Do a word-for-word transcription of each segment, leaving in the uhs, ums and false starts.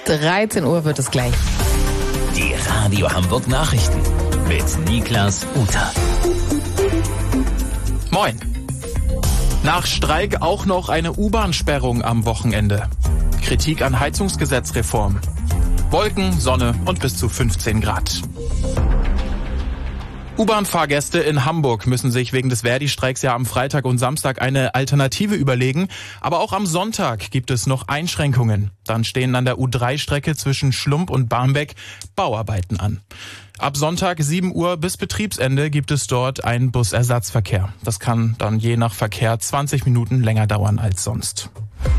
dreizehn Uhr wird es gleich. Die Radio Hamburg Nachrichten mit Niklas Uter. Moin. Nach Streik auch noch eine U-Bahn-Sperrung am Wochenende. Kritik an Heizungsgesetzreform. Wolken, Sonne und bis zu fünfzehn Grad. U-Bahn-Fahrgäste in Hamburg müssen sich wegen des Verdi-Streiks ja am Freitag und Samstag eine Alternative überlegen. Aber auch am Sonntag gibt es noch Einschränkungen. Dann stehen an der U drei Strecke zwischen Schlump und Barmbek Bauarbeiten an. Ab Sonntag sieben Uhr bis Betriebsende gibt es dort einen Busersatzverkehr. Das kann dann je nach Verkehr zwanzig Minuten länger dauern als sonst.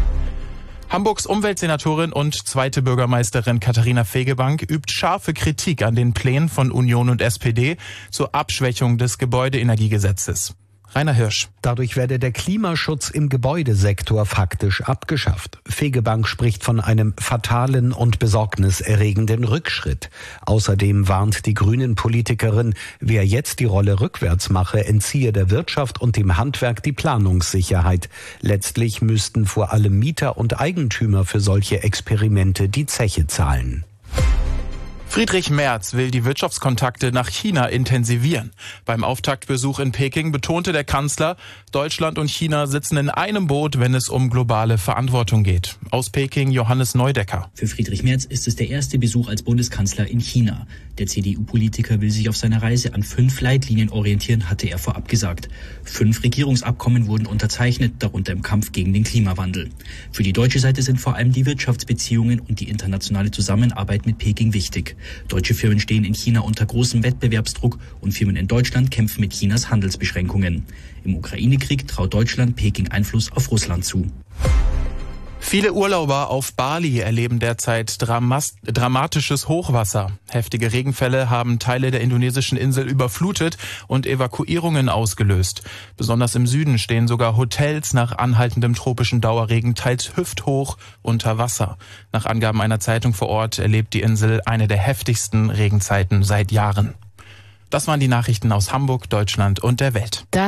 Hamburgs Umweltsenatorin und zweite Bürgermeisterin Katharina Fegebank übt scharfe Kritik an den Plänen von Union und S P D zur Abschwächung des Gebäudeenergiegesetzes. Rainer Hirsch. Dadurch werde der Klimaschutz im Gebäudesektor faktisch abgeschafft. Fegebank spricht von einem fatalen und besorgniserregenden Rückschritt. Außerdem warnt die Grünen-Politikerin, wer jetzt die Rolle rückwärts mache, entziehe der Wirtschaft und dem Handwerk die Planungssicherheit. Letztlich müssten vor allem Mieter und Eigentümer für solche Experimente die Zeche zahlen. Friedrich Merz will die Wirtschaftskontakte nach China intensivieren. Beim Auftaktbesuch in Peking betonte der Kanzler, Deutschland und China sitzen in einem Boot, wenn es um globale Verantwortung geht. Aus Peking Johannes Neudecker. Für Friedrich Merz ist es der erste Besuch als Bundeskanzler in China. Der C D U-Politiker will sich auf seiner Reise an fünf Leitlinien orientieren, hatte er vorab gesagt. Fünf Regierungsabkommen wurden unterzeichnet, darunter im Kampf gegen den Klimawandel. Für die deutsche Seite sind vor allem die Wirtschaftsbeziehungen und die internationale Zusammenarbeit mit Peking wichtig. Deutsche Firmen stehen in China unter großem Wettbewerbsdruck und Firmen in Deutschland kämpfen mit Chinas Handelsbeschränkungen. Im Ukraine-Krieg traut Deutschland Peking Einfluss auf Russland zu. Viele Urlauber auf Bali erleben derzeit dramas- dramatisches Hochwasser. Heftige Regenfälle haben Teile der indonesischen Insel überflutet und Evakuierungen ausgelöst. Besonders im Süden stehen sogar Hotels nach anhaltendem tropischen Dauerregen teils hüfthoch unter Wasser. Nach Angaben einer Zeitung vor Ort erlebt die Insel eine der heftigsten Regenzeiten seit Jahren. Das waren die Nachrichten aus Hamburg, Deutschland und der Welt.